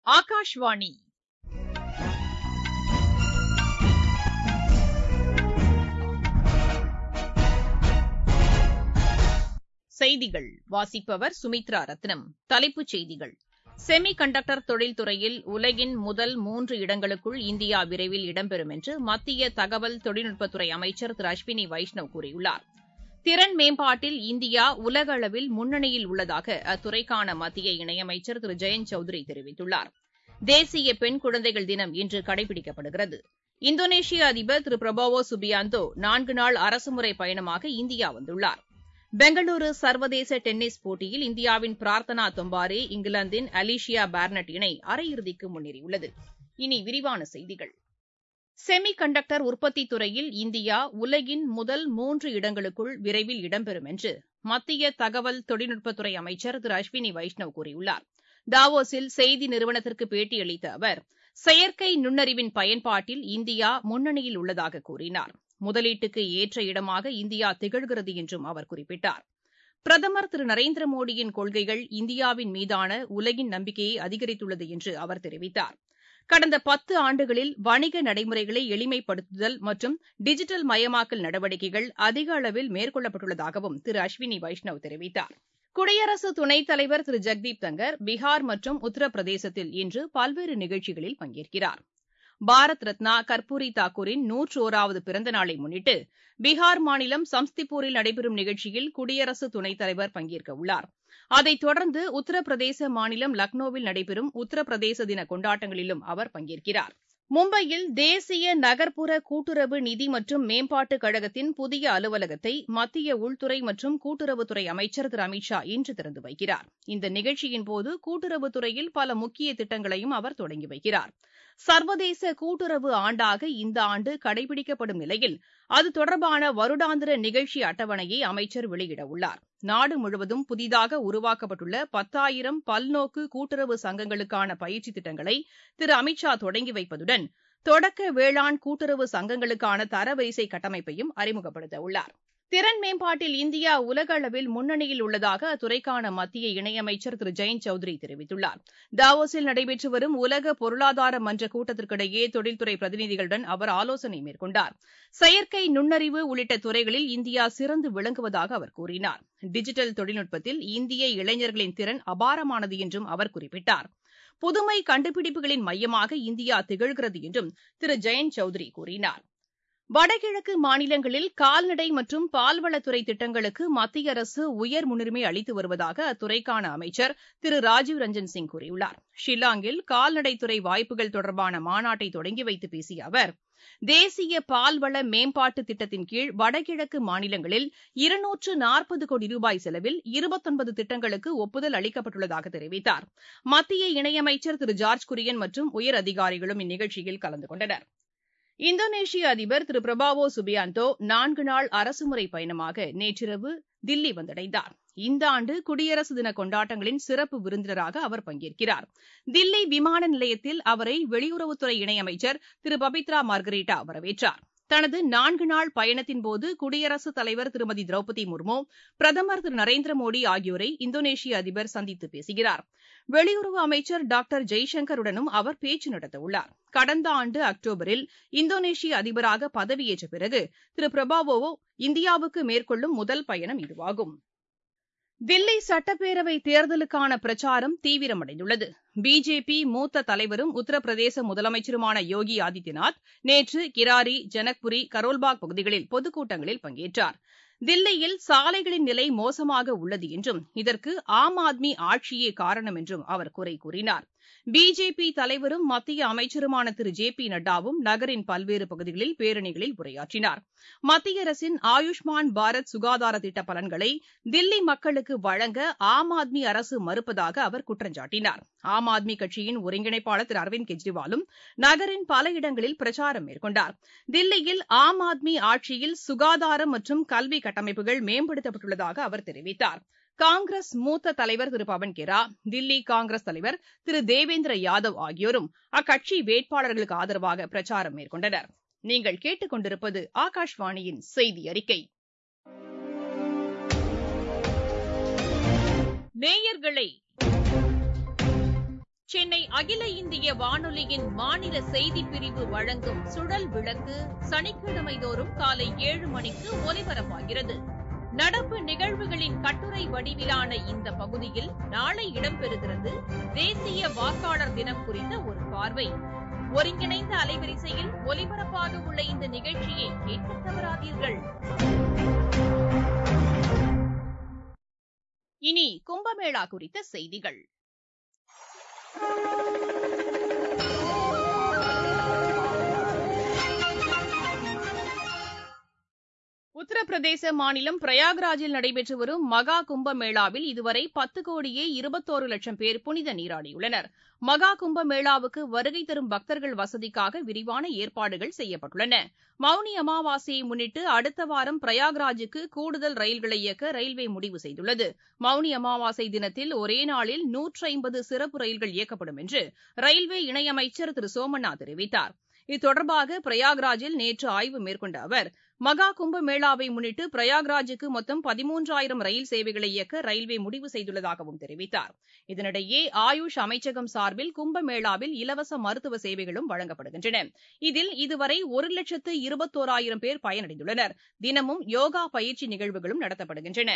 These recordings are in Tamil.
ஆகாஷ்வாணி செய்திகள் வாசிப்பவர் சுமித்ரா ரத்னம். தலைப்புச் செய்திகள்: செமி கண்டக்டர் தொழில்துறையில் உலகின் முதல் 3 இடங்களுக்குள் இந்தியா விரைவில் இடம்பெறும் என்று மத்திய தகவல் தொழில்நுட்பத்துறை அமைச்சர் திரு அஸ்வினி வைஷ்ணவ் கூறியுள்ளார். திறன் மேம்பாட்டில் இந்தியா உலக அளவில் முன்னணியில் உள்ளதாக அத்துறைக்கான மத்திய இணையமைச்சர் திரு ஜெயந்த் சௌத்ரி தெரிவித்துள்ளார். தேசிய பெண் குழந்தைகள் தினம் இன்று கடைபிடிக்கப்படுகிறது. இந்தோனேஷிய அதிபர் திரு பிரபோவோ சுபியாந்தோ 4 நாள் அரசுமுறை பயணமாக இந்தியா வந்துள்ளார். பெங்களூரு சர்வதேச டென்னிஸ் போட்டியில் இந்தியாவின் பிரார்த்தனா தொம்பாரே, இங்கிலாந்தின் அலிஷியா பார்னட் இணை அரையிறுதிக்கு முன்னேறியுள்ளது. இனி விரிவான செய்திகள். செமி கண்டக்டர் உற்பத்தி துறையில் இந்தியா உலகின் முதல் 3 இடங்களுக்குள் விரைவில் இடம்பெறும் என்று மத்திய தகவல் தொழில்நுட்பத்துறை அமைச்சர் திரு அஸ்வினி வைஷ்ணவ் கூறியுள்ளார். டாவோஸில் செய்தி நிறுவனத்திற்கு பேட்டியளித்த அவர், செயற்கை நுண்ணறிவின் பயன்பாட்டில் இந்தியா முன்னணியில் உள்ளதாக கூறினார். முதலீட்டுக்கு ஏற்ற இடமாக இந்தியா திகழ்கிறது என்றும் அவர் குறிப்பிட்டார். பிரதமர் திரு நரேந்திர மோடியின் கொள்கைகள் இந்தியாவின் மீதான உலகின் நம்பிக்கையை அதிகரித்துள்ளது என்று அவர் தெரிவித்தார். கடந்த 10 ஆண்டுகளில் வணிக நடைமுறைகளை எளிமைப்படுத்துதல் மற்றும் டிஜிட்டல் மயமாக்கல் நடவடிக்கைகள் அதிக அளவில் மேற்கொள்ளப்பட்டுள்ளதாகவும் திரு அஸ்வினி வைஷ்ணவ் தெரிவித்தார். குடியரசு துணைத் தலைவர் திரு ஜெக்தீப் தங்கர் பீகார் மற்றும் உத்தரப்பிரதேசத்தில் இன்று பல்வேறு நிகழ்ச்சிகளில் பங்கேற்கிறார். பாரத் ரத்னா கர்பூரி தாக்கூரின் 101வது பிறந்த நாளை முன்னிட்டு பீகார் மாநிலம் சம்ஸ்திபூரில் நடைபெறும் நிகழ்ச்சியில் குடியரசு துணைத் தலைவர் பங்கேற்கவுள்ளார். அதைத் தொடர்ந்து உத்தரப்பிரதேச மாநிலம் லக்னோவில் நடைபெறும் உத்தரப்பிரதேச தின கொண்டாட்டங்களிலும் அவர் பங்கேற்கிறார். மும்பையில் தேசிய நகர்ப்புற கூட்டுறவு நிதி மற்றும் மேம்பாட்டுக் கழகத்தின் புதிய அலுவலகத்தை மத்திய உள்துறை மற்றும் கூட்டுறவுத்துறை அமைச்சர் திரு அமித் ஷா இன்று திறந்து வைக்கிறார். இந்த நிகழ்ச்சியின்போது கூட்டுறவுத்துறையில் பல முக்கிய திட்டங்களையும் அவர் தொடங்கி வைக்கிறார். சர்வதேச கூட்டுறவு ஆண்டாக இந்த ஆண்டு கடைபிடிக்கப்படும் நிலையில் அது தொடர்பான வருடாந்திர நிகழ்ச்சி அட்டவணையை அமைச்சர் வெளியிடவுள்ளார். நாடு முழுவதும் புதிதாக உருவாக்கப்பட்டுள்ள 10,000 பல்நோக்கு கூட்டுறவு சங்கங்களுக்கான பயிற்சி திட்டங்களை திரு அமித் ஷா தொடங்கி வைப்பதுடன் தொடக்க வேளாண் கூட்டுறவு சங்கங்களுக்கான தரவரிசை கட்டமைப்பையும் அறிமுகப்படுத்தவுள்ளார். திறன் மேம்பாட்டில் இந்தியா உலக அளவில் முன்னணியில் உள்ளதாக அத்துறைக்கான மத்திய இணையமைச்சர் திரு ஜெயந்த் சௌத்ரி தெரிவித்துள்ளார். டாவோஸில் நடைபெற்று வரும் உலக பொருளாதார மன்ற கூட்டத்திற்கிடையே தொழில்துறை பிரதிநிதிகளுடன் அவர் ஆலோசனை மேற்கொண்டார். செயற்கை நுண்ணறிவு உள்ளிட்ட துறைகளில் இந்தியா சிறந்து விளங்குவதாக அவர் கூறினார். டிஜிட்டல் தொழில்நுட்பத்தில் இந்திய இளைஞர்களின் திறன் அபாரமானது என்றும் அவர் குறிப்பிட்டார். புதுமை கண்டுபிடிப்புகளின் மையமாக இந்தியா திகழ்கிறது என்றும் திரு ஜெயந்த் சௌத்ரி கூறினார். வடகிழக்கு மாநிலங்களில் கால்நடை மற்றும் பால்வளத்துறை திட்டங்களுக்கு மத்திய அரசு உயர் முன்னுரிமை அளித்து வருவதாக அத்துறைக்கான அமைச்சர் திரு ராஜீவ் ரஞ்சன் சிங் கூறியுள்ளார். ஷில்லாங்கில் கால்நடைத்துறை வாய்ப்புகள் தொடர்பான மாநாட்டை தொடங்கி வைத்து பேசிய அவர், தேசிய பால்வள மேம்பாட்டு திட்டத்தின் கீழ் வடகிழக்கு மாநிலங்களில் 240 கோடி ரூபாய் செலவில் 29 திட்டங்களுக்கு ஒப்புதல் அளிக்கப்பட்டுள்ளதாக தெரிவித்தார். மத்திய இணையமைச்சர் திரு ஜார்ஜ் குரியன் மற்றும் உயர் அதிகாரிகளும் இந்நிகழ்ச்சியில் கலந்து கொண்டனர். இந்தோனேஷிய அதிபர் திரு பிரபோவோ சுபியாந்தோ 4 நாள் அரசுமுறை பயணமாக நேற்றிரவு தில்லி வந்தடைந்தார். இந்த ஆண்டு குடியரசு தின கொண்டாட்டங்களின் சிறப்பு விருந்தினராக அவர் பங்கேற்கிறார். தில்லி விமான நிலையத்தில் அவரை வெளியுறவுத்துறை இணையமைச்சர் திரு பபித்ரா மார்கரேட்டா வரவேற்றார். தனது 4 நாள் பயணத்தின்போது குடியரசுத் தலைவர் திருமதி திரௌபதி முர்மு, பிரதமர் திரு நரேந்திர மோடி ஆகியோரை இந்தோனேஷிய அதிபர் சந்தித்து பேசுகிறார். வெளியுறவு அமைச்சர் டாக்டர் ஜெய்சங்கருடனும் அவர் பேச்சு நடத்தவுள்ளார். கடந்த ஆண்டு அக்டோபரில் இந்தோனேஷிய அதிபராக பதவியேற்ற பிறகு திரு பிரபோவோ இந்தியாவுக்கு மேற்கொள்ளும் முதல் பயணம் இதுவாகும். தில்லி சட்டப்பேரவை தேர்தலுக்கான பிரச்சாரம் தீவிரமடைந்துள்ளது. பிஜேபி மூத்த தலைவரும் உத்தரப்பிரதேச முதலமைச்சருமான யோகி ஆதித்யநாத் நேற்று கிராரி, ஜனக்புரி, கரோல்பாக் பகுதிகளில் பொதுக்கூட்டங்களில் பங்கேற்றார். தில்லியில் சாலைகளின் நிலை மோசமாக உள்ளது என்றும் இதற்கு ஆம் ஆத்மி ஆட்சியே காரணம் என்றும் அவர் குறை கூறினார். பிஜேபி தலைவரும் மத்திய அமைச்சருமான திரு ஜே பி நட்டாவும் நகரின் பல்வேறு பகுதிகளில் பேரணிகளில் உரையாற்றினார். மத்திய அரசின் ஆயுஷ்மான் பாரத் சுகாதார திட்ட பலன்களை தில்லி மக்களுக்கு வழங்க ஆம் ஆத்மி அரசு மறுப்பதாக அவர் குற்றம் சாட்டினார். ஆம் ஆத்மி கட்சியின் ஒருங்கிணைப்பாளர் திரு அரவிந்த் கெஜ்ரிவாலும் நகரின் பல இடங்களில் பிரச்சாரம் மேற்கொண்டார். தில்லியில் ஆம் ஆத்மி ஆட்சியில் சுகாதாரம் மற்றும் கல்வி கட்டமைப்புகள் மேம்படுத்தப்பட்டுள்ளதாக அவர் தெரிவித்தார். காங்கிரஸ் மூத்த தலைவர் திரு பவன் கெரா, தில்லி காங்கிரஸ் தலைவர் திரு தேவேந்திர யாதவ் ஆகியோரும் அக்கட்சி வேட்பாளர்களுக்கு ஆதரவாக பிரச்சாரம் மேற்கொண்டனர். நீங்கள் கேட்டுக் கொண்டிருப்பது ஆகாஷ்வாணியின் செய்தி அறிக்கை. நேயர்களே, சென்னை அகில இந்திய வானொலியின் மாநில செய்திப்பிரிவு வழங்கும் சுழல் விளக்கு சனிக்கிழமை தோறும் காலை 7 மணிக்கு ஒலிபரப்பாகிறது. நடப்பு நிகழ்வுகளின் கட்டுரை வடிவிலான இந்த பகுதியில் நாளை இடம்பெறுகிறது தேசிய வாக்காளர் தினம் குறித்த ஒரு பார்வை. ஒருங்கிணைந்த அலைவரிசையில் ஒலிபரப்பாக உள்ள இந்த நிகழ்ச்சியை கேட்க தவறாதீர்கள். இனி கும்பமேளா குறித்த செய்திகள். உத்தரப்பிரதேச மாநிலம் பிரயாக்ராஜில் நடைபெற்று வரும் மகா கும்பமேளாவில் இதுவரை 10,21,00,000 பேர் புனித நீராடியுள்ளனர். மகா கும்பமேளாவுக்கு வருகை தரும் பக்தர்கள் வசதிக்காக விரிவான ஏற்பாடுகள் செய்யப்பட்டுள்ளன. மவுனி அமாவாசையை முன்னிட்டு அடுத்த வாரம் பிரயாக்ராஜுக்கு கூடுதல் ரயில்களை இயக்க ரயில்வே முடிவு செய்துள்ளது. மவுனி அமாவாசை தினத்தில் ஒரே நாளில் 150 சிறப்பு ரயில்கள் இயக்கப்படும் என்று ரயில்வே இணையமைச்சர் திரு சோமண்ணா தெரிவித்தார். இதுதொடர்பாக பிரயாக்ராஜில் நேற்று ஆய்வு மேற்கொண்ட அவர் மகா கும்பமேளாவை முன்னிட்டு பிரயாக்ராஜுக்கு மொத்தம் 13,000 ரயில் சேவைகளை இயக்க ரயில்வே முடிவு செய்துள்ளதாகவும் தெரிவித்தார். இதனிடையே ஆயுஷ் அமைச்சகம் சார்பில் கும்பமேளாவில் இலவச மருத்துவ சேவைகளும் வழங்கப்படுகின்றன. இதில் இதுவரை 1,21,000 பேர் பயனடைந்துள்ளனர். தினமும் யோகா பயிற்சி நிகழ்வுகளும் நடத்தப்படுகின்றன.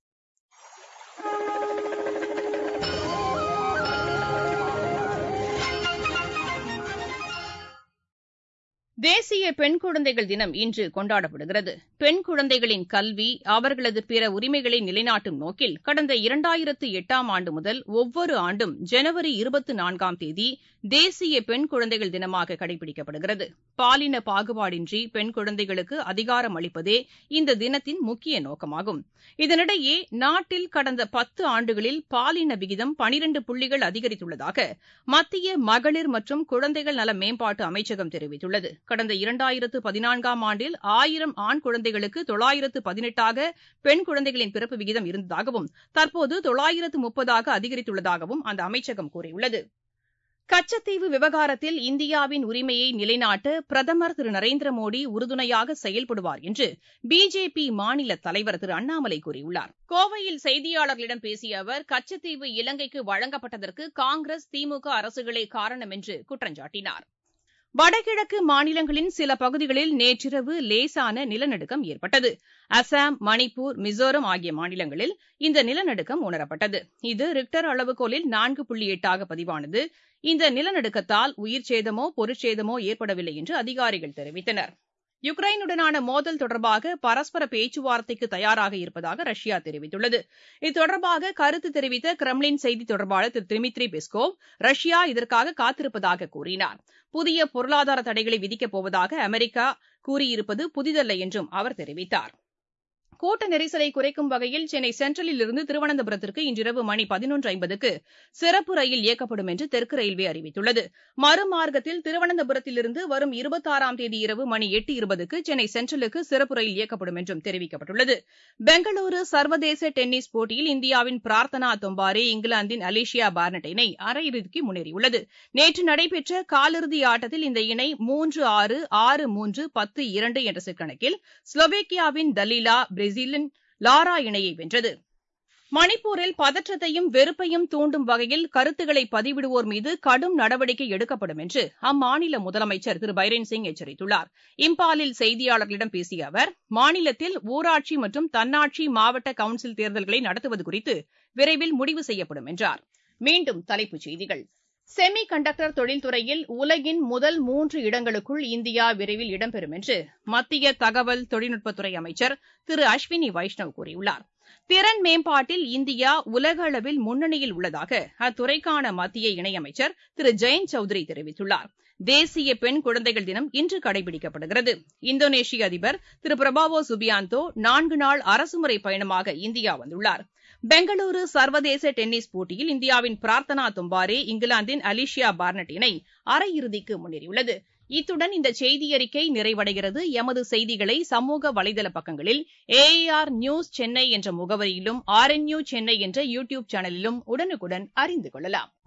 தேசிய பெண் குழந்தைகள் தினம் இன்று கொண்டாடப்படுகிறது. பெண் குழந்தைகளின் கல்வி, அவர்களது பிற உரிமைகளை நிலைநாட்டும் நோக்கில் கடந்த 2008ஆம் ஆண்டு முதல் ஒவ்வொரு ஆண்டும் ஜனவரி 24ஆம் தேதி தேசிய பெண் குழந்தைகள் தினமாக கடைபிடிக்கப்படுகிறது. பாலின பாகுபாடின்றி பெண் குழந்தைகளுக்கு அதிகாரம் அளிப்பதே இந்த தினத்தின் முக்கிய நோக்கமாகும். இதனிடையே நாட்டில் கடந்த 10 ஆண்டுகளில் பாலின விகிதம் 12 புள்ளிகள் அதிகரித்துள்ளதாக மத்திய மகளிர் மற்றும் குழந்தைகள் நல மேம்பாட்டு அமைச்சகம் தெரிவித்துள்ளது. கடந்த 2014ஆம் ஆண்டில் 1000 ஆண் குழந்தைகளுக்கு 918ஆக பெண் குழந்தைகளின் பிறப்பு விகிதம் இருந்ததாகவும் தற்போது 930ஆக அதிகரித்துள்ளதாகவும் அந்த அமைச்சகம் கூறியுள்ளது. கச்சத்தீவு விவகாரத்தில் இந்தியாவின் உரிமையை நிலைநாட்ட பிரதமர் திரு நரேந்திர மோடி உறுதுணையாக செயல்படுவார் என்று பிஜேபி மாநில தலைவர் திரு அண்ணாமலை கூறியுள்ளார். கோவையில் செய்தியாளர்களிடம் பேசிய அவர் கச்சத்தீவு இலங்கைக்கு வழங்கப்பட்டதற்கு காங்கிரஸ், திமுக அரசுகளே காரணம் என்று குற்றம் சாட்டினார். வடகிழக்கு மாநிலங்களின் சில பகுதிகளில் நேற்றிரவு லேசான நிலநடுக்கம் ஏற்பட்டது. அசாம், மணிப்பூர், மிசோரம் ஆகிய மாநிலங்களில் இந்த நிலநடுக்கம் உணரப்பட்டது. இது ரிக்டர் அளவுகோலில் 4.8ஆக பதிவானது. இந்த நிலநடுக்கத்தால் உயிர்ச்சேதமோ பொருட்சேதமோ ஏற்படவில்லை என்று அதிகாரிகள் தெரிவித்தனர். யுக்ரைனுடனான மோதல் தொடர்பாக பரஸ்பர பேச்சுவார்த்தைக்கு தயாராக இருப்பதாக ரஷ்யா தெரிவித்துள்ளது. இது தொடர்பாக கருத்து தெரிவித்த கிரெம்ளின் செய்தித் தொடர்பாளர் திரு டிமித்ரி பெஸ்கோவ் ரஷ்யா இதற்காக காத்திருப்பதாக கூறினார். புதிய பொருளாதார தடைகளை விதிக்கப் போவதாக அமெரிக்கா கூறியிருப்பது புதிதல்ல என்றும் அவர் தெரிவித்தார். கூட்ட நெரிசலை குறைக்கும் வகையில் சென்னை சென்ட்ரலில் இருந்து திருவனந்தபுரத்திற்கு இன்றிரவு மணி 11:50க்கு சிறப்பு ரயில் இயக்கப்படும் என்று தெற்கு ரயில்வே அறிவித்துள்ளது. மறுமார்க்கத்தில் திருவனந்தபுரத்திலிருந்து வரும் 26ஆம் தேதி இரவு மணி 8:20க்கு சென்னை சென்ட்ரலுக்கு சிறப்பு ரயில் இயக்கப்படும் என்றும் தெரிவிக்கப்பட்டுள்ளது. பெங்களூரு சர்வதேச டென்னிஸ் போட்டியில் இந்தியாவின் பிரார்த்தனா தொம்பாரே இங்கிலாந்தின் அலிஷியா பார்னட் இணை அரையிறுதிக்கு முன்னேறியுள்ளது. நேற்று நடைபெற்ற காலிறுதி ஆட்டத்தில் இந்த இணை 3-6, 6-3, 10-2 என்ற செட் கணக்கில் ஸ்லோவேக்கியாவின் தலீலா பிரேசிலின் லாரா இணையை வென்றது. மணிப்பூரில் பதற்றத்தையும் வெறுப்பையும் தூண்டும் வகையில் கருத்துக்களை பதிவிடுவோர் மீது கடும் நடவடிக்கை எடுக்கப்படும் என்று அம்மாநில முதலமைச்சர் திரு பைரன் சிங் எச்சரித்துள்ளார். இம்பாலில் செய்தியாளர்களிடம் பேசிய அவர் மாநிலத்தில் ஊராட்சி மற்றும் தன்னாட்சி மாவட்ட கவுன்சில் தேர்தல்களை நடத்துவது குறித்து விரைவில் முடிவு செய்யப்படும் என்றார். மீண்டும் தலைப்புச் செய்திகள். செமி கண்டக்டர் தொழில்துறையில் உலகின் முதல் 3 இடங்களுக்குள் இந்தியா விரைவில் இடம்பெறும் என்று மத்திய தகவல் தொழில்நுட்பத்துறை அமைச்சர் திரு அஸ்வினி வைஷ்ணவ் கூறியுள்ளார். திறன் மேம்பாட்டில் இந்தியா உலக அளவில் முன்னணியில் உள்ளதாக அத்துறைக்கான மத்திய இணையமைச்சர் திரு ஜெயந்த் சௌத்ரி தெரிவித்துள்ளார். தேசிய பெண் குழந்தைகள் தினம் இன்று கடைபிடிக்கப்படுகிறது. இந்தோனேஷிய அதிபர் திரு பிரபாவோ சுபியாந்தோ 4 நாள் அரசுமுறை பயணமாக இந்தியா வந்துள்ளார். பெங்களூரு சர்வதேச டென்னிஸ் போட்டியில் இந்தியாவின் பிரார்த்தனா தொம்பாரே இங்கிலாந்தின் அலிஷியா பார்னட் இணை அரையிறுதிக்கு முன்னேறியுள்ளது. இத்துடன் இந்த செய்தியறிக்கை நிறைவடைகிறது. எமது செய்திகளை சமூக வலைதள பக்கங்களில் AAR நியூஸ் சென்னை என்ற முகவரியிலும் RNU சென்னை என்ற யூடியூப் சேனலிலும் உடனுக்குடன் அறிந்து கொள்ளலாம்.